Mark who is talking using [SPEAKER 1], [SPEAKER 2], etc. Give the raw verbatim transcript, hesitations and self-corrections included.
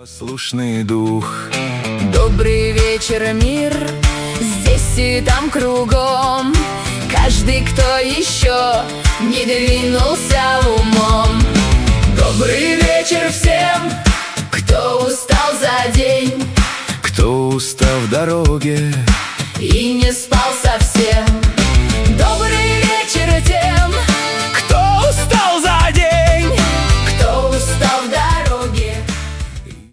[SPEAKER 1] Послушный дух.
[SPEAKER 2] Добрый вечер, мир, здесь и там кругом. Каждый, кто еще не двинулся умом. Добрый вечер всем, кто устал за день,
[SPEAKER 1] Кто устал в дороге
[SPEAKER 2] и не спал совсем.